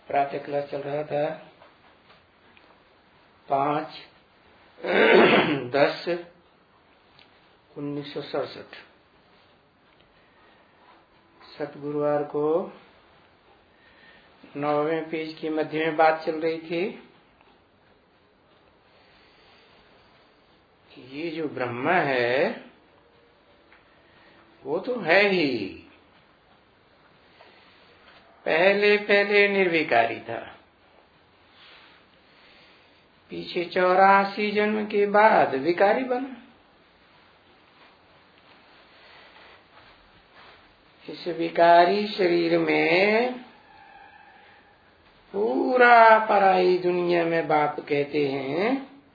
प्रातः क्लास चल रहा था 5/10/1967। सतगुरुवार को 9वें पेज की मध्य में बात चल रही थी। ये जो ब्रह्म है वो तो है ही, पहले निर्विकारी था, पीछे 84 जन्म के बाद विकारी बना। इस विकारी शरीर में पूरा पराई दुनिया में बाप कहते हैं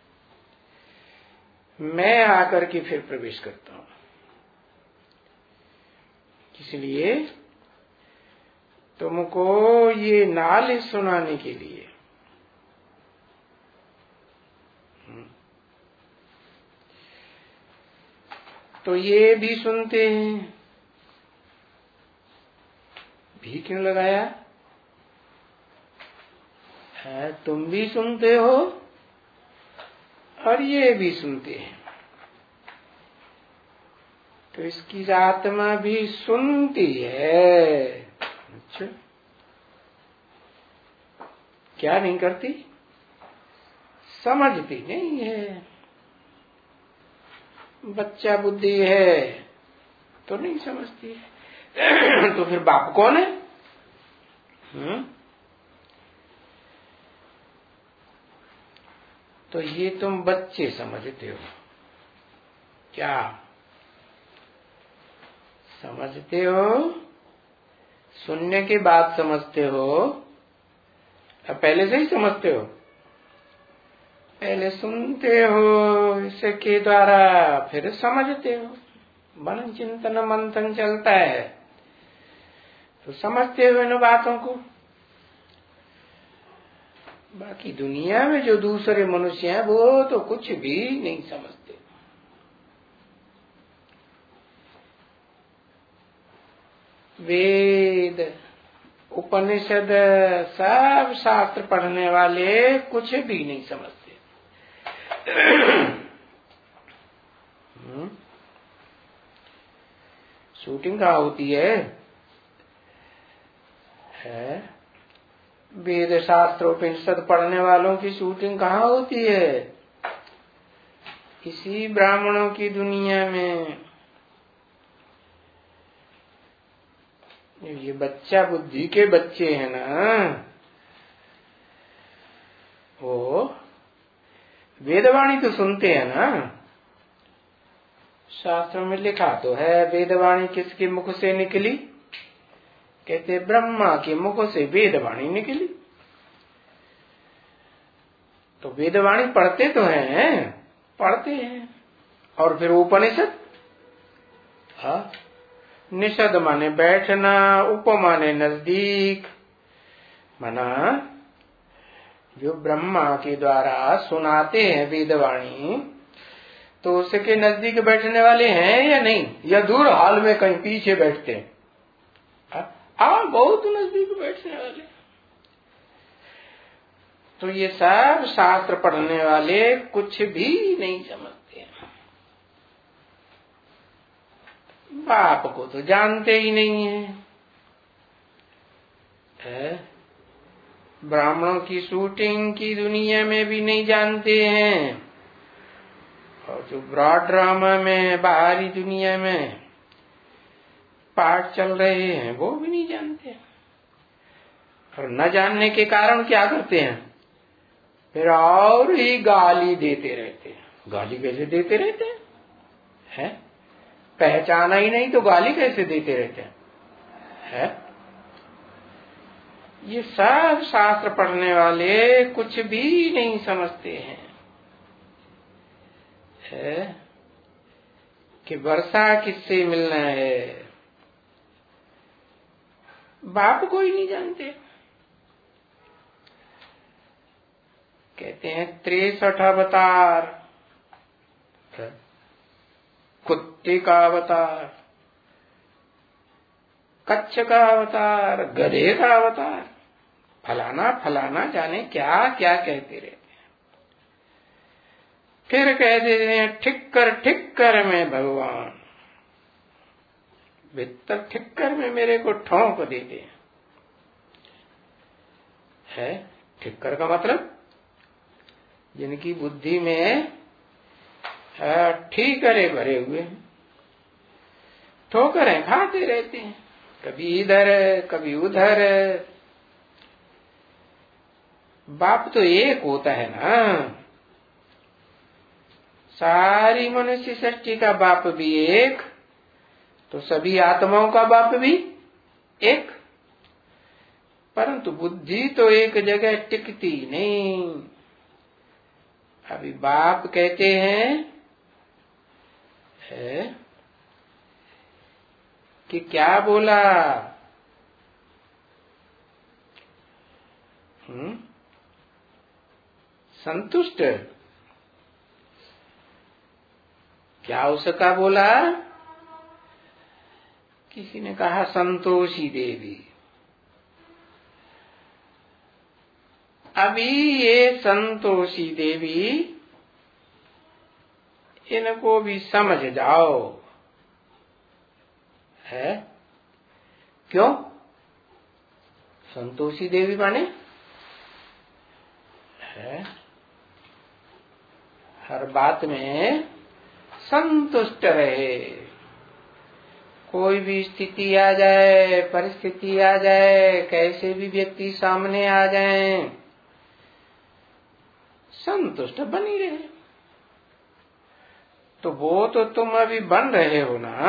मैं आकर के फिर प्रवेश करता हूं। इसलिए तुमको ये नाल सुनाने के लिए तो ये भी सुनते हैं, भी क्यों लगाया है? तुम भी सुनते हो और ये भी सुनते हैं, तो इसकी आत्मा भी सुनती है। अच्छा, क्या नहीं करती? समझती नहीं है। बच्चा बुद्धि है तो नहीं समझती है। तो फिर बाप कौन है? तो ये तुम बच्चे समझते हो, क्या समझते हो? सुनने के बाद समझते हो या पहले से ही समझते हो? पहले सुनते हो, इसके द्वारा फिर समझते हो। मन चिंतन मंथन चलता है तो समझते हो इन बातों को। बाकी दुनिया में जो दूसरे मनुष्य हैं वो तो कुछ भी नहीं समझते। वेद उपनिषद सब शास्त्र पढ़ने वाले कुछ भी नहीं समझते। शूटिंग कहाँ होती है? वेद शास्त्र उपनिषद पढ़ने वालों की शूटिंग कहाँ होती है? इसी ब्राह्मणों की दुनिया में। ये बच्चा बुद्धि के बच्चे हैं ना, वो वेदवाणी तो सुनते हैं ना। शास्त्रों में लिखा तो है वेदवाणी किसके मुख से निकली? कहते ब्रह्मा के मुख से वेदवाणी निकली। तो वेदवाणी पढ़ते तो हैं, पढ़ते हैं। और फिर उपनिषद, निषद माने बैठना, उप माने नजदीक, माना जो ब्रह्मा के द्वारा सुनाते हैं वेदवाणी, तो उसके नजदीक बैठने वाले हैं या नहीं, या दूर हाल में कहीं पीछे बैठते हैं? बहुत नजदीक बैठने वाले। तो ये सब शास्त्र पढ़ने वाले कुछ भी नहीं समझते हैं। बाप को तो जानते ही नहीं है। ब्राह्मणों की शूटिंग की दुनिया में भी नहीं जानते हैं, और जो ब्रॉड ड्रामा में बाहरी दुनिया में पाठ चल रहे हैं वो भी नहीं जानते। और न जानने के कारण क्या करते हैं? फिर और ही गाली देते रहते हैं। गाली कैसे देते रहते हैं? पहचाना ही नहीं तो गाली कैसे देते रहते हैं? ये सब शास्त्र पढ़ने वाले कुछ भी नहीं समझते हैं कि वर्षा किससे मिलना है। बाप को ही नहीं जानते। कहते हैं 63 अवतार, कुत्ते का अवतार, कच्छ का अवतार, गधे का अवतार, फलाना फलाना जाने क्या क्या कहते रहते हैं। फिर कह देते हैं ठिक्कर में भगवान, भीतर ठिक्कर में मेरे को ठोंक देते है। ठिक्कर का मतलब जिनकी बुद्धि में ठीकरे भरे हुए हैं, ठोकरें खाते रहते हैं, कभी इधर कभी उधर। बाप तो एक होता है ना, सारी मनुष्य सृष्टि का बाप भी एक, तो सभी आत्माओं का बाप भी एक, परंतु बुद्धि तो एक जगह टिकती नहीं। अभी बाप कहते हैं है कि क्या बोला, संतुष्ट, क्या उसका बोला, किसी ने कहा संतोषी देवी। अभी ये संतोषी देवी, इनको भी समझ जाओ है। क्यों संतोषी देवी माने है हर बात में संतुष्ट रहे। कोई भी स्थिति आ जाए, परिस्थिति आ जाए, कैसे भी व्यक्ति सामने आ जाए, संतुष्ट बनी रहे। तो वो तो तुम अभी बन रहे हो ना,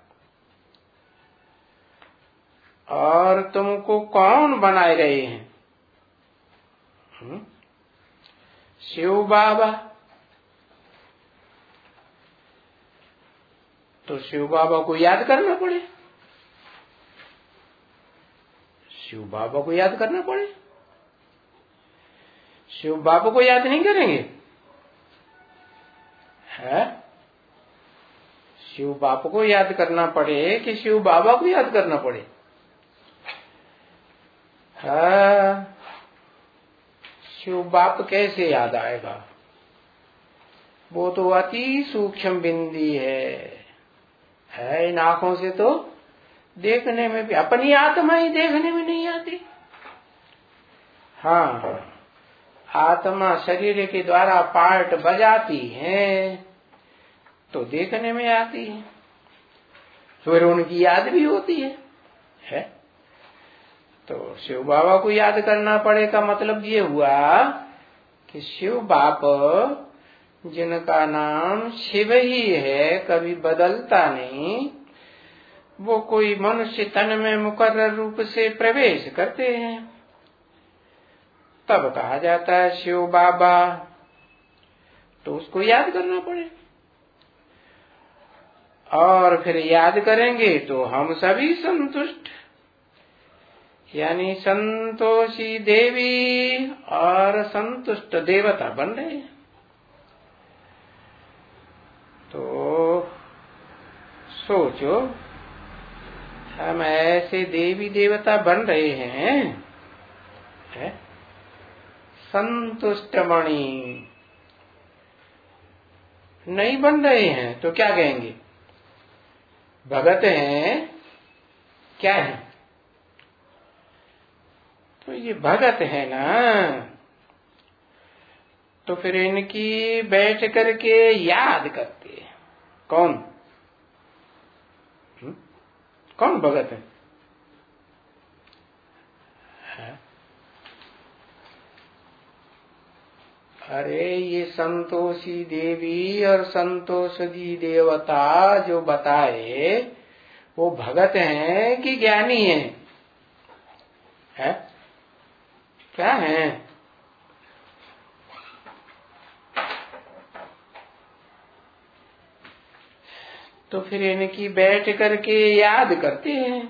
और तुमको कौन बनाए रहे हैं? शिव बाबा। तो शिव बाबा को याद करना पड़े, शिव बाबा को याद करना पड़े। शिव बाबा को याद नहीं करेंगे है? शिव बाबा को याद करना पड़े कि शिव बाबा को याद करना पड़े? हाँ, शिव बाप कैसे याद आएगा? वो तो अति सूक्ष्म बिंदी है। इन आंखों से तो देखने में भी, अपनी आत्मा ही देखने में नहीं आती। हाँ, आत्मा शरीर के द्वारा पार्ट बजाती है तो देखने में आती है, फिर उनकी याद भी होती है? तो शिव बाबा को याद करना पड़ेगा। मतलब ये हुआ कि शिव बाप, जिनका नाम शिव ही है, कभी बदलता नहीं, वो कोई मनुष्य तन में मुकर्रर रूप से प्रवेश करते हैं, तब कहा जाता है शिव बाबा। तो उसको याद करना पड़े, और फिर याद करेंगे तो हम सभी संतुष्ट, यानी संतोषी देवी और संतुष्ट देवता बन रहे हैं। तो सोचो, हम ऐसे देवी देवता बन रहे हैं है? संतुष्ट मणि नहीं बन रहे हैं तो क्या कहेंगे? भगत हैं, क्या है? तो ये भगत है ना, तो फिर इनकी बैठ करके याद करते हैं। कौन कौन भगत है? अरे ये संतोषी देवी और संतोषी देवता जो बताए, वो भगत हैं कि ज्ञानी हैं? है? क्या है? तो फिर इनकी बैठ करके याद करते हैं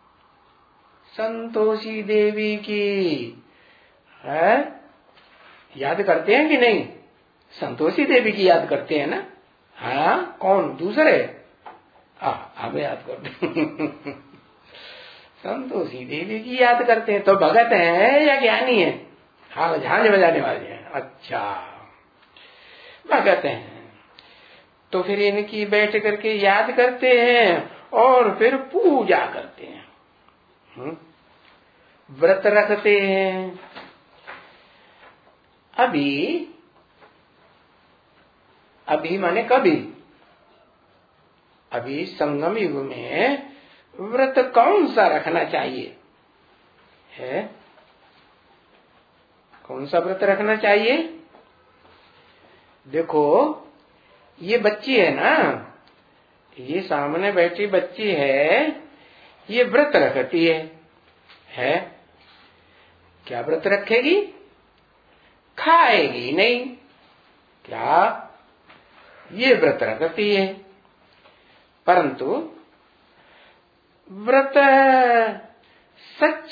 संतोषी देवी की, है? याद करते हैं कि नहीं? संतोषी देवी की याद करते हैं ना। हाँ, कौन दूसरे? अब याद करते संतोषी देवी की याद करते हैं। तो भगत हैं या ज्ञानी है? हाँ, झांझ बजाने वाले हैं। अच्छा, भगत हैं। तो फिर इनकी बैठ करके याद करते हैं और फिर पूजा करते हैं, व्रत रखते हैं। अभी माने कभी, अभी संगम युग में व्रत कौन सा रखना चाहिए है? कौन सा व्रत रखना चाहिए? देखो, ये बच्ची है ना, ये सामने बैठी बच्ची है, ये व्रत रखती है? क्या व्रत रखेगी? खाएगी नहीं। क्या? ये व्रत रखती है। परंतु व्रत सच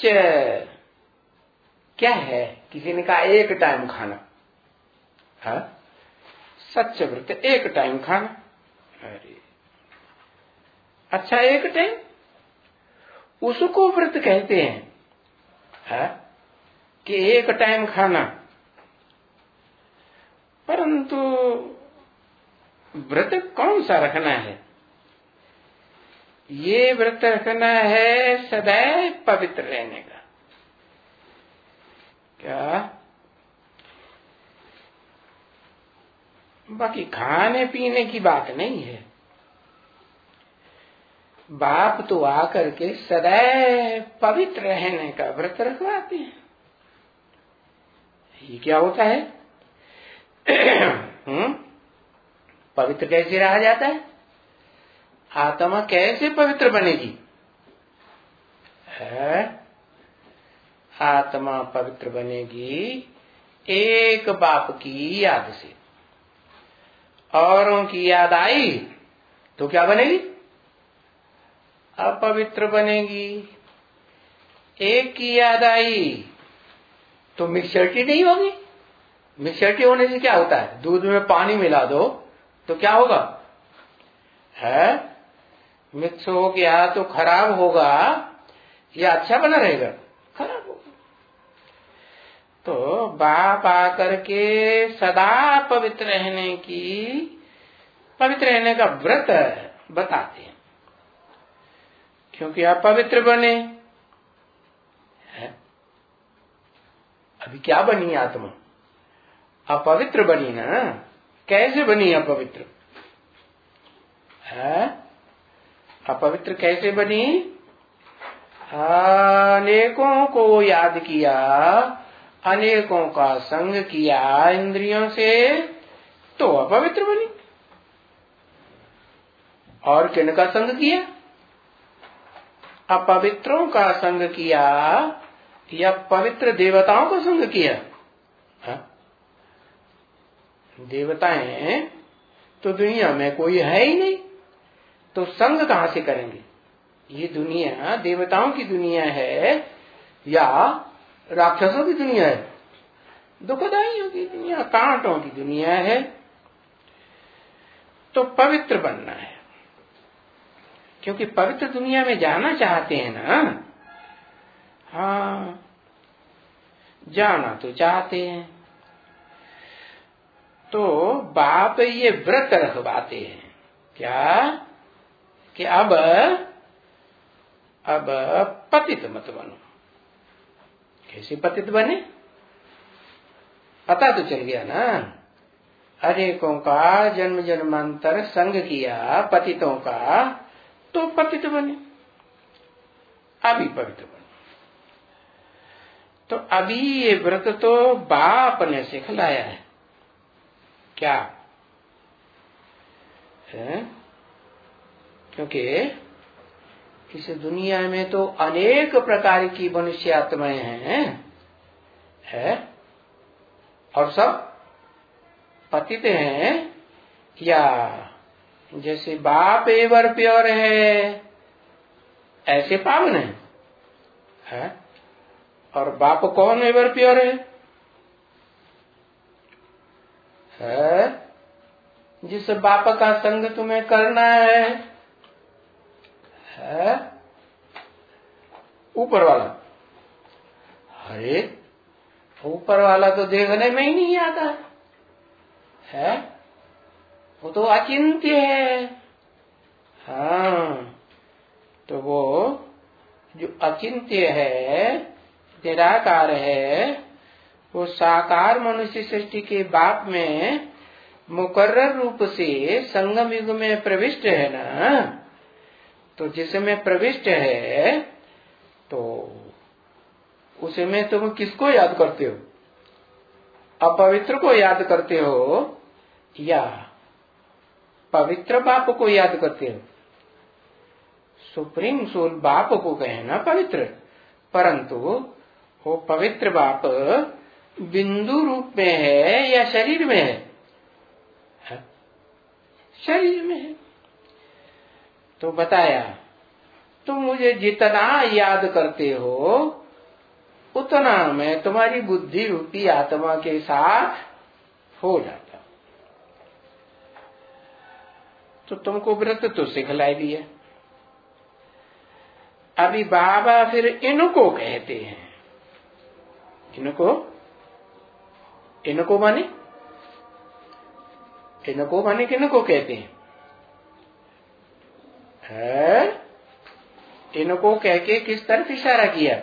क्या है? किसी ने कहा एक टाइम खाना, है? सच व्रत एक टाइम खाना। अरे अच्छा, एक टाइम उसको व्रत कहते हैं, है? कि एक टाइम खाना। परंतु व्रत कौन सा रखना है? ये व्रत रखना है सदैव पवित्र रहने का। क्या? बाकी खाने पीने की बात नहीं है। बाप तो आकर के सदैव पवित्र रहने का व्रत रखवाते हैं। ये क्या होता है? पवित्र कैसे रहा जाता है? आत्मा कैसे पवित्र बनेगी? है? आत्मा पवित्र बनेगी एक बाप की याद से। औरों की याद आई तो क्या बनेगी? अपवित्र बनेगी। एक की याद आई तो मिक्सचरिटी नहीं होगी। मिक्सचरिटी होने से क्या होता है? दूध में पानी मिला दो तो क्या होगा? है? मिक्स हो गया तो खराब होगा या अच्छा बना रहेगा? खराब होगा। तो बाप आकर के सदा पवित्र रहने का व्रत बताते हैं, क्योंकि आप पवित्र बने। है? अभी क्या बनी आत्मा? अपवित्र बनी ना। कैसे बनी अपवित्र? है? अपवित्र कैसे बनी? अनेकों को याद किया, अनेकों का संग किया इंद्रियों से, तो अपवित्र बनी। और किनका संग किया? अपवित्रों का संग किया या पवित्र देवताओं का संग किया? हा? देवताएं तो दुनिया में कोई है ही नहीं, तो संग कहां से करेंगे? ये दुनिया देवताओं की दुनिया है या राक्षसों की दुनिया है? दुखदाइयों की दुनिया, कांटों की दुनिया है। तो पवित्र बनना है, क्योंकि पवित्र दुनिया में जाना चाहते हैं ना। हाँ, जाना तो चाहते हैं। तो बाप ये व्रत रखवाते हैं क्या? कि अब पतित मत बनो। कैसे पतित बने? पता तो चल गया ना। अनेकों का जन्म जन्मांतर संग किया पतितों का, तो पतित बने। अभी पवित्र बने। तो अभी ये व्रत तो बाप ने सिखलाया है। क्या है? क्योंकि इस दुनिया में तो अनेक प्रकार की मनुष्य आत्माएं हैं, और सब पतित हैं, या जैसे बाप एवर प्योर है ऐसे पावन है? और बाप कौन एवर प्योर है? जिस बाप का संग तुम्हें करना है? ऊपर वाला। अरे ऊपर वाला तो देखने में ही नहीं आता है, वो तो अचिंत्य है। हाँ, तो वो जो अचिंत्य है, निराकार है, वो साकार मनुष्य सृष्टि के बाप में मुकर्रर रूप से संगम युग में प्रविष्ट है ना। तो जिसमें प्रविष्ट है तो उसमें तुम किसको याद करते हो? अपवित्र को याद करते हो या पवित्र बाप को याद करते हो? सुप्रीम सोल बाप को कहना पवित्र, परंतु वो पवित्र बाप बिंदु रूप में है या शरीर में है? शरीर में है। तो बताया, तुम मुझे जितना याद करते हो उतना मैं तुम्हारी बुद्धि रूपी आत्मा के साथ हो जाता। तो तुमको व्रत तो सिखलाई दिया। अभी बाबा फिर इनको कहते हैं, इनको माने किनको कहते हैं? इनको कह के किस तरफ इशारा किया?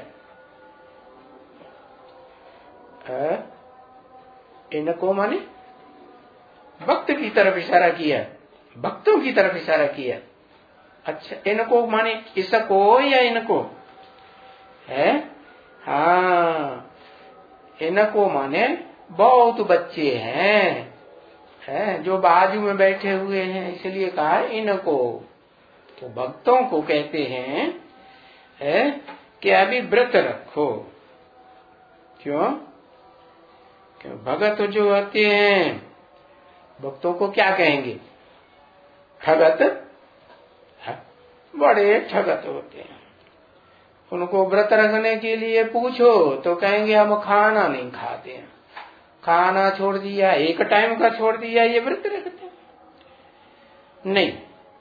इनको माने भक्त की तरफ इशारा किया, भक्तों की तरफ इशारा किया। अच्छा, इनको माने इसको या इनको है? हाँ, इनको माने बहुत बच्चे हैं जो बाजू में बैठे हुए हैं, इसलिए कहा इनको। तो भक्तों को कहते हैं कि अभी व्रत रखो। क्यों? भगत जो होते हैं भक्तों को क्या कहेंगे? ठगत। बड़े ठगत होते हैं। उनको व्रत रखने के लिए पूछो तो कहेंगे हम खाना नहीं खाते हैं, खाना छोड़ दिया, एक टाइम का छोड़ दिया, ये व्रत रखते हैं? नहीं,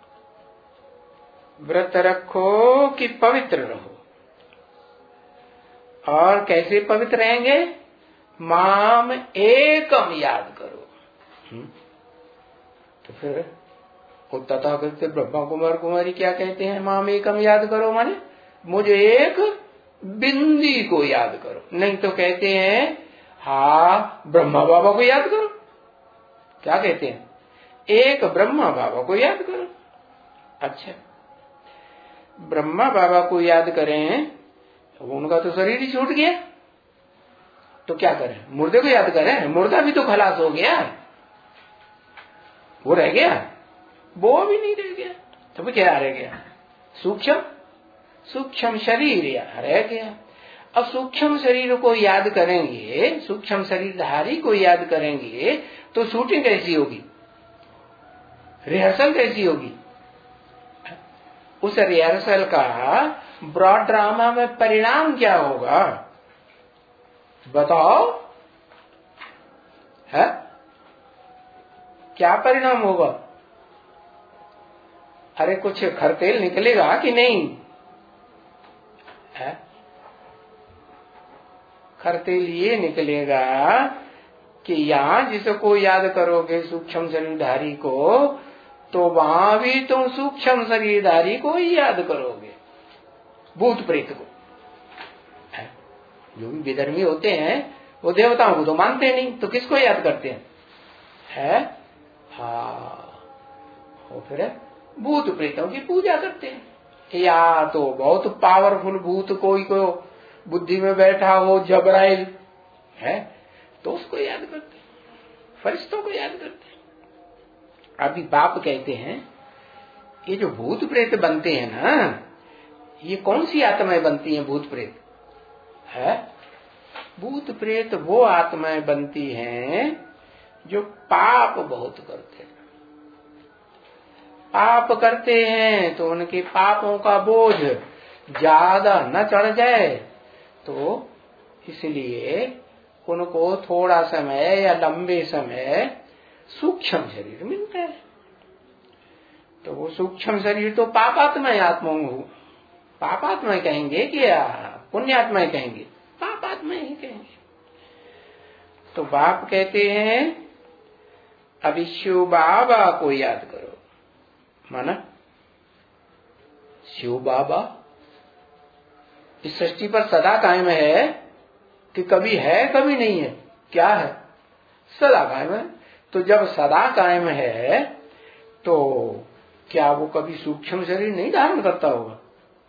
व्रत रखो कि पवित्र रहो। और कैसे पवित्र रहेंगे? माम एकम याद करो। तो फिर वो तथागत ब्रह्मा कुमार कुमारी क्या कहते हैं? माम एकम याद करो माने मुझे एक बिंदी को याद करो। नहीं तो कहते हैं हाँ ब्रह्मा बाबा को याद करो। क्या कहते हैं? एक ब्रह्मा बाबा को याद करो। अच्छा, ब्रह्मा बाबा को याद करें, उनका तो शरीर ही छूट गया, तो क्या करें? मुर्दे को याद करें? मुर्दा भी तो खलास हो गया, वो रह गया? वो भी नहीं रह गया, तो क्या रह गया? सूक्ष्म शरीर रह गया। अब सूक्ष्म शरीर को याद करेंगे, सूक्ष्म शरीरधारी को याद करेंगे, तो शूटिंग कैसी होगी? रिहर्सल कैसी होगी? उस रिहर्सल का ब्रॉड ड्रामा में परिणाम क्या होगा? बताओ, है क्या परिणाम होगा? अरे कुछ खरतेल निकलेगा कि नहीं? है खरतेल ये निकलेगा कि यहाँ जिसको याद करोगे सूक्ष्म शरीरधारी को, तो वहां भी तुम सूक्ष्म शरीरधारी को ही याद करोगे, भूत प्रेत को। जो भी विधर्मी होते हैं वो देवताओं को तो मानते नहीं, तो किसको याद करते हैं? वो फिर भूत प्रेतों की पूजा करते हैं। या तो बहुत पावरफुल भूत कोई को बुद्धि में बैठा हो, जबराइल है, तो उसको याद करते हैं, फरिश्तों को याद करते हैं। अभी बाप कहते हैं ये जो भूत प्रेत बनते हैं ना, ये कौन सी आत्माएं बनती हैं? भूत प्रेत है, भूत प्रेत वो आत्माएं बनती हैं जो पाप बहुत करते हैं। पाप करते हैं तो उनके पापों का बोझ ज्यादा न चढ़ जाए, तो इसलिए उनको थोड़ा समय या लंबे समय सूक्ष्म शरीर मिलता है। तो वो सूक्ष्म शरीर तो पापात्मय आत्माओं पापात्मा कहेंगे कि पुण्यात्मा कहेंगे? पापात्मा ही कहेंगे। तो बाप कहते हैं अभी शिव बाबा को याद करो। माना शिव बाबा इस सृष्टि पर सदा कायम है कि कभी है कभी नहीं है? क्या है? सदा कायम है। तो जब सदा कायम है तो क्या वो कभी सूक्ष्म शरीर नहीं धारण करता होगा?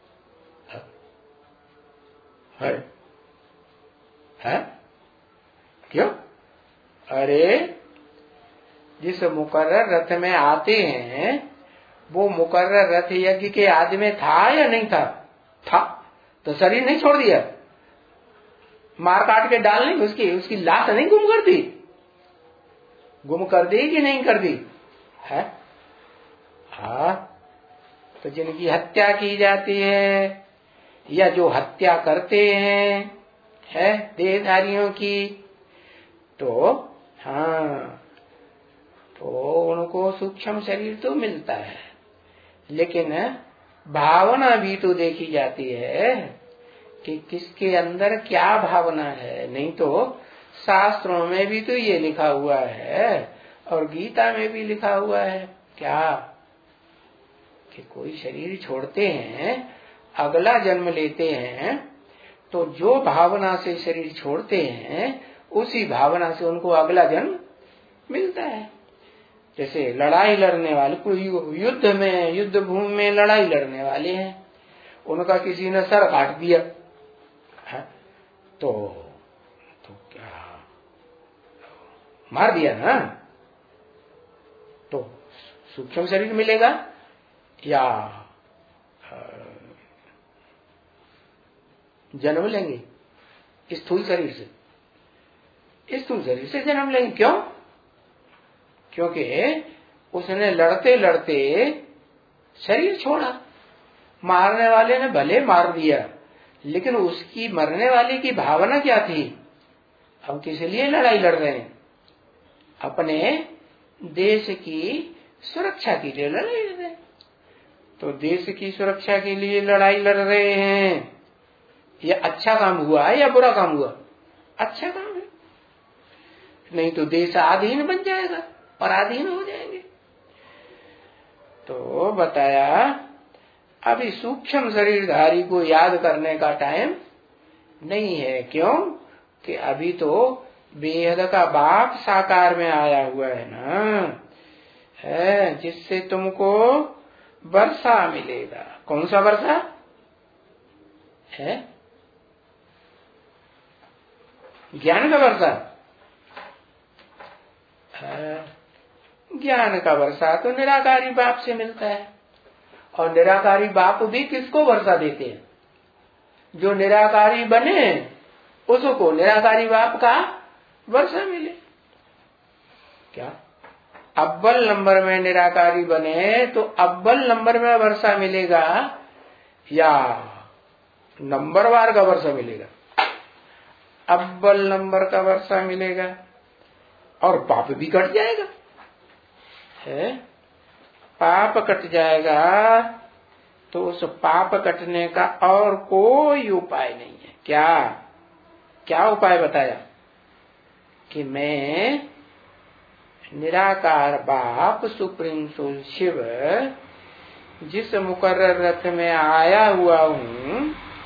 है? क्यों? अरे जिस मुकर्रर रथ में आते हैं वो मुकर्रर रथ यज्ञ के आदि में था या नहीं था? था। तो शरीर नहीं छोड़ दिया? मार काट के डाल नहीं उसकी लाश नहीं गुम कर दी? गुम कर दी कि नहीं कर दी? है? हाँ। तो जिनकी हत्या की जाती है या जो हत्या करते हैं है देहधारियों की, तो हाँ तो उनको सूक्ष्म शरीर तो मिलता है, लेकिन भावना भी तो देखी जाती है कि किसके अंदर क्या भावना है। नहीं तो शास्त्रों में भी तो ये लिखा हुआ है और गीता में भी लिखा हुआ है क्या कि कोई शरीर छोड़ते हैं, अगला जन्म लेते हैं, तो जो भावना से शरीर छोड़ते हैं उसी भावना से उनको अगला जन्म मिलता है। जैसे लड़ाई लड़ने वाले, कोई युद्ध में, युद्ध भूमि में लड़ाई लड़ने वाले हैं, उनका किसी ने सर काट दिया है, तो क्या मार दिया ना, तो सूक्ष्म शरीर मिलेगा या जन्म लेंगे स्थूल शरीर से? स्थूल शरीर से जन्म लेंगे। क्यों? क्योंकि उसने लड़ते लड़ते शरीर छोड़ा। मारने वाले ने भले मार दिया, लेकिन उसकी मरने वाले की भावना क्या थी? हम किस लिए लड़ाई लड़ रहे हैं? अपने देश की सुरक्षा के लिए लड़ाई लड़ रहे हैं। तो देश की सुरक्षा के लिए लड़ाई लड़ रहे हैं, ये अच्छा काम हुआ है या बुरा काम हुआ? अच्छा काम है। नहीं तो देश आधीन बन जाएगा, पराधीन हो जाएंगे। तो बताया अभी सूक्ष्म शरीरधारी को याद करने का टाइम नहीं है। क्यों? कि अभी तो बेहद का बाप साकार में आया हुआ है ना, है जिससे तुमको वर्षा मिलेगा। कौन सा वर्षा है? ज्ञान का वर्षा। ज्ञान का वर्षा तो निराकारी बाप से मिलता है, और निराकारी बाप भी किसको वर्षा देते हैं? जो निराकारी बने उसको निराकारी बाप का वर्षा मिले। क्या अव्वल नंबर में निराकारी बने तो अव्वल नंबर में वर्षा मिलेगा या नंबरवार का वर्षा मिलेगा? अव्वल नंबर का वर्षा मिलेगा और पाप भी कट जाएगा। है पाप कट जाएगा तो उस पाप कटने का और कोई उपाय नहीं है। क्या क्या उपाय बताया? कि मैं निराकार बाप सुप्रीम सोल शिव जिस मुकर्रर रथ में आया हुआ हूँ,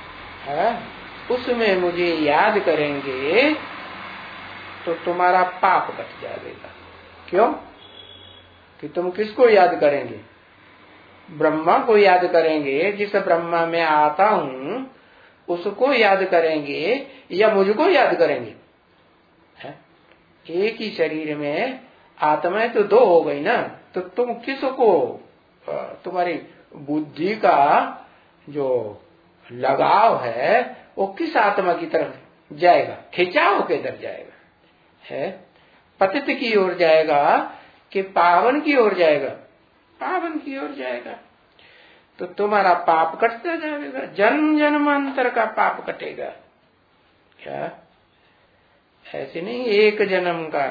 उसमें मुझे याद करेंगे तो तुम्हारा पाप कट जाएगा। क्यों? कि तुम किसको याद करेंगे? ब्रह्मा को याद करेंगे, जिस ब्रह्मा में आता हूँ उसको याद करेंगे या मुझको याद करेंगे? है? एक ही शरीर में आत्माएं तो दो हो गई ना, तो तुम किसको, तुम्हारी बुद्धि का जो लगाव है वो किस आत्मा की तरफ जाएगा? खिंचाव किधर जाएगा? है पतित की ओर जाएगा कि पावन की ओर जाएगा? पावन की ओर जाएगा। तो तुम्हारा पाप कटता जाएगा, जन्म जन्मांतर का पाप कटेगा। क्या ऐसे नहीं एक जन्म का।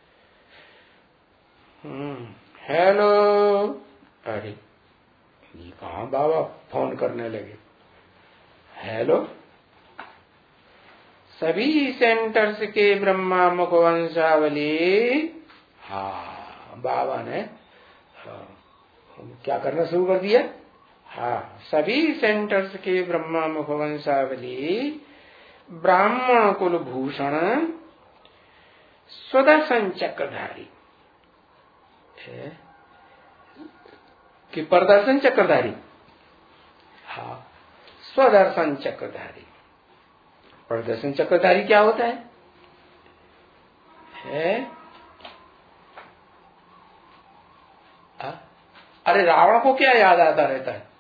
हेलो, अरे कहाँ बाबा फोन करने लगे। हेलो, सभी सेंटर्स के ब्रह्मा मुख वंशावली। हाँ, बाबा ने क्या करना शुरू कर दिया। हाँ, सभी सेंटर्स के ब्रह्मा मुख वंशावली ब्राह्मण कुल भूषण स्वदर्शन चक्रधारी कि प्रदर्शन चक्रधारी। हाँ, स्वदर्शन चक्रधारी। प्रदर्शन चक्रधारी क्या होता है? अरे रावण को क्या याद आता रहता है?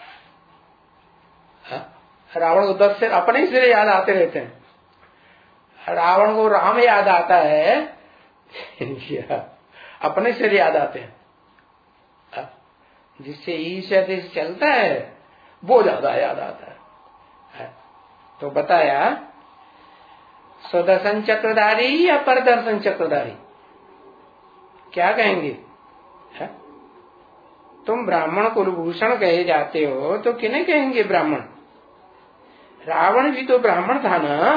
रावण को 10 सिर अपने सिर याद आते रहते हैं। रावण को राम याद आता है अपने सिर याद आते हैं। जिससे ईर्ष्या देश चलता है वो ज्यादा याद आता है। तो बताया स्वदर्शन चक्रधारी या परदर्शन चक्रधारी, क्या कहेंगे? तुम ब्राह्मण कुलभूषण कहे जाते हो तो किन्हें कहेंगे ब्राह्मण? रावण भी तो ब्राह्मण था ना।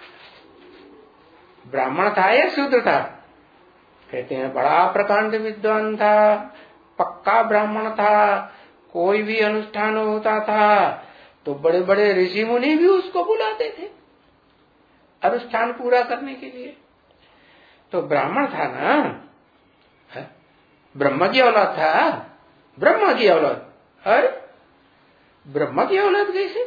ब्राह्मण था या शूद्र था? कहते हैं बड़ा प्रकांड विद्वान था, पक्का ब्राह्मण था। कोई भी अनुष्ठान होता था तो बड़े बड़े ऋषि मुनि भी उसको बुलाते थे अनुष्ठान पूरा करने के लिए। तो ब्राह्मण था ना, ब्रह्मा की औलाद था। ब्रह्मा की औलाद? अरे ब्रह्मा की औलाद कैसे?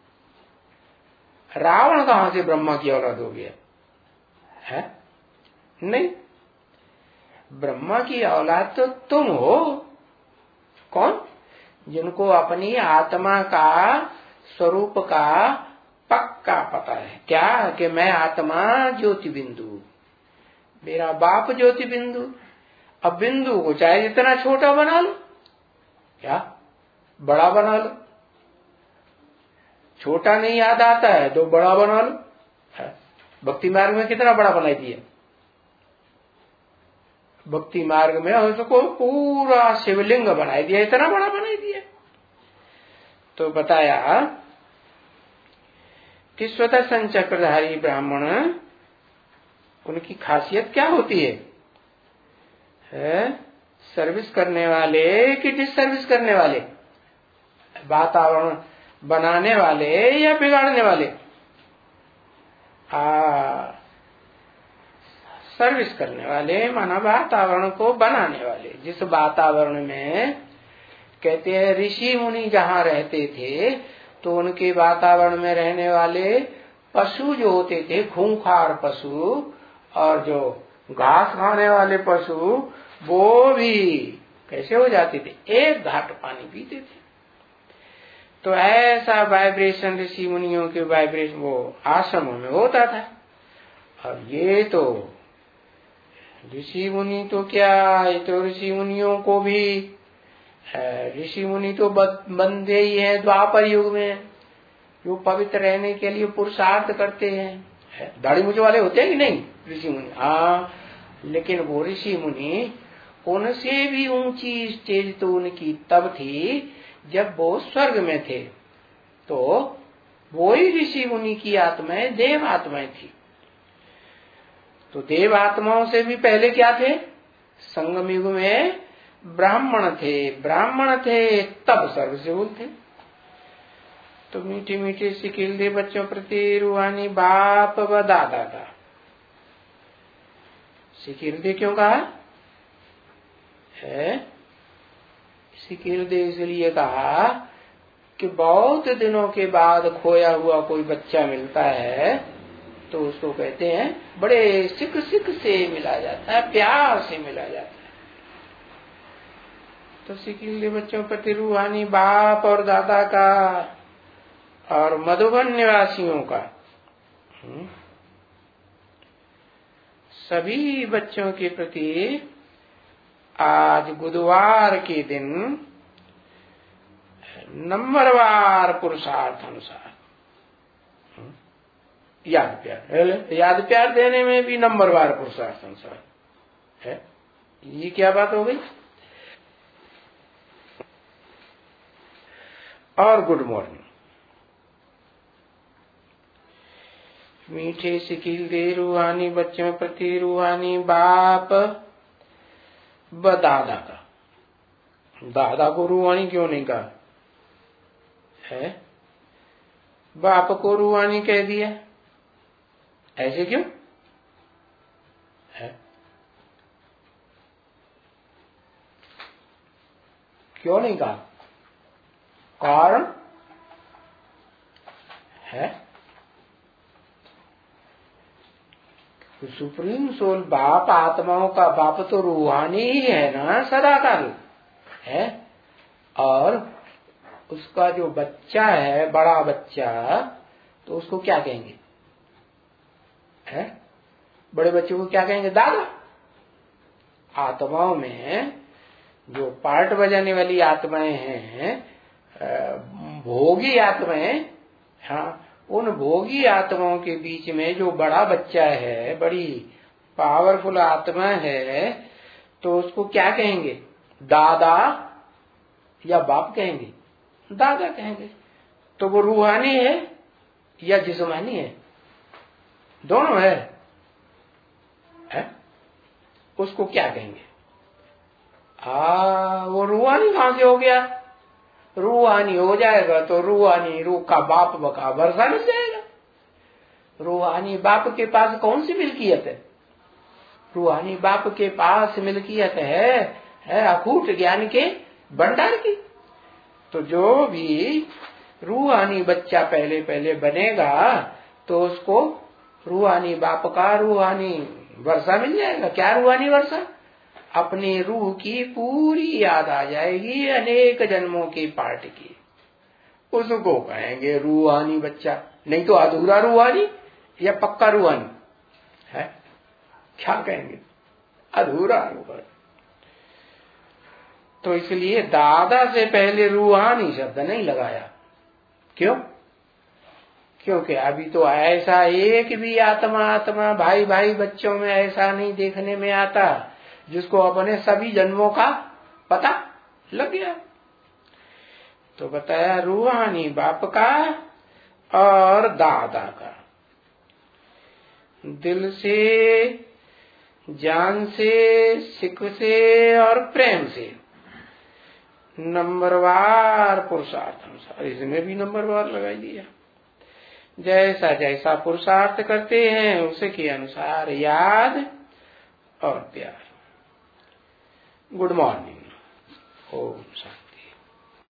रावण कहां से ब्रह्मा की औलाद हो गया है? नहीं, ब्रह्मा की औलाद तो तुम हो। कौन? जिनको अपनी आत्मा का स्वरूप का पक्का पता है। क्या? कि मैं आत्मा ज्योति बिंदु, मेरा बाप ज्योति बिंदु। अब बिंदु को चाहे जितना छोटा बना लो, क्या बड़ा बना लो। छोटा नहीं याद आता है तो बड़ा बना लो। भक्ति मार्ग में कितना बड़ा बनाई दिया? भक्ति मार्ग में उसको पूरा शिवलिंग बनाई दिया, इतना बड़ा बनाई दिया। तो बताया कि स्वदर्शन चक्रधारी ब्राह्मण, उनकी खासियत क्या होती है? सर्विस करने वाले कि डिसर्विस करने वाले? वातावरण बनाने वाले या बिगाड़ने वाले? सर्विस करने वाले, माना वातावरण को बनाने वाले। जिस वातावरण में कहते हैं ऋषि मुनि जहाँ रहते थे तो उनके वातावरण में रहने वाले पशु जो होते थे, खूंखार पशु और जो घास खाने वाले पशु, वो भी कैसे हो जाते थे? एक घाट पानी पीते थे। तो ऐसा वाइब्रेशन ऋषि मुनियों के वाइब्रेशन वो आश्रमों में होता था। और ये तो ऋषि मुनि तो क्या, ये तो ऋषि मुनियों को भी, ऋषि मुनि तो बंदे ही है द्वापर युग में, जो पवित्र रहने के लिए पुरुषार्थ करते हैं। दाढ़ी मूंछ वाले होते हैं कि नहीं ऋषि मुनि? हाँ, लेकिन वो ऋषि मुनि उनसे भी ऊंची स्टेज तो उनकी तब थी जब वो स्वर्ग में थे। तो वो ही ऋषि मुनि की आत्माएं देव आत्माएं थी। तो देव आत्माओं से भी पहले क्या थे? संगम युग में ब्राह्मण थे। ब्राह्मण थे तब सर्वसिवल थे। तो मीठी मीठी सिकिल दे बच्चों प्रति रूहानी बाप व दादा का। सिकिल दे क्यों कहा है? सिकिल दे इसलिए कहा कि बहुत दिनों के बाद खोया हुआ कोई बच्चा मिलता है तो उसको कहते हैं बड़े सिक सिक से मिला जाता है, प्यार से मिला जाता है। तो सिकिल बच्चों प्रति रूहानी बाप और दादा का और मधुबन निवासियों का, सभी बच्चों के प्रति आज बुधवार के दिन नंबरवार पुरुषार्थ अनुसार याद प्यार देने में भी नंबरवार पुरुषार्थ अनुसार है। ये क्या बात हो गई? और गुड मॉर्निंग। मीठे शिकिल दे रूहानी बच्चों प्रति रूहानी बाप व दादा का। दादा को रूहानी क्यों नहीं कहा है? बाप को रूहानी कह दिया, ऐसे क्यों है? क्यों नहीं कहा? कारण है सुप्रीम सोल बाप आत्माओं का बाप तो रूहानी ही है ना, सदाकाल है। और उसका जो बच्चा है, बड़ा बच्चा, तो उसको क्या कहेंगे है? बड़े बच्चे को क्या कहेंगे? दादा। आत्माओं में जो पार्ट बजाने वाली आत्माएं हैं, भोगी आत्माएं, हाँ, उन भोगी आत्माओं के बीच में जो बड़ा बच्चा है, बड़ी पावरफुल आत्मा है, तो उसको क्या कहेंगे? दादा या बाप कहेंगे? दादा कहेंगे। तो वो रूहानी है या जिस्मानी है? दोनों है, उसको क्या कहेंगे? वो रूहानी कहां से हो गया? रूहानी हो जाएगा तो रूहानी रूह का बाप बका वर्षा मिल जाएगा। रूहानी बाप के पास कौन सी मिल्कियत है? रूहानी बाप के पास मिल्कियत है अखूट ज्ञान के भंडार की। तो जो भी रूहानी बच्चा पहले पहले बनेगा तो उसको रूहानी बाप का रूहानी वर्षा मिल जाएगा। क्या रूहानी वर्षा? अपनी रूह की पूरी याद आ जाएगी अनेक जन्मों की पार्ट की, उसको कहेंगे रूहानी बच्चा। नहीं तो अधूरा रूहानी या पक्का रूहानी है? क्या कहेंगे? अधूरा रूहानी। तो इसलिए दादा से पहले रूहानी शब्द नहीं लगाया। क्यों? क्योंकि अभी तो ऐसा एक भी आत्मा भाई भाई बच्चों में ऐसा नहीं देखने में आता जिसको अपने सभी जन्मों का पता लग गया। तो बताया रूहानी बाप का और दादा का। दिल से, जान से, सिख से और प्रेम से नंबरवार पुरुषार्थ अनुसार, इसमें भी नंबरवार लगाई दिया। जैसा जैसा पुरुषार्थ करते हैं उसी के अनुसार याद और प्यार। Good morning. ओम शांति।